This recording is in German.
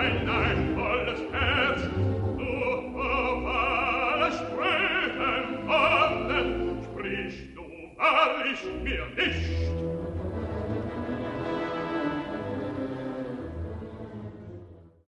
ein volles Herz. Du auf alle Sprüchen Worten sprichst du wahrlich mir nicht.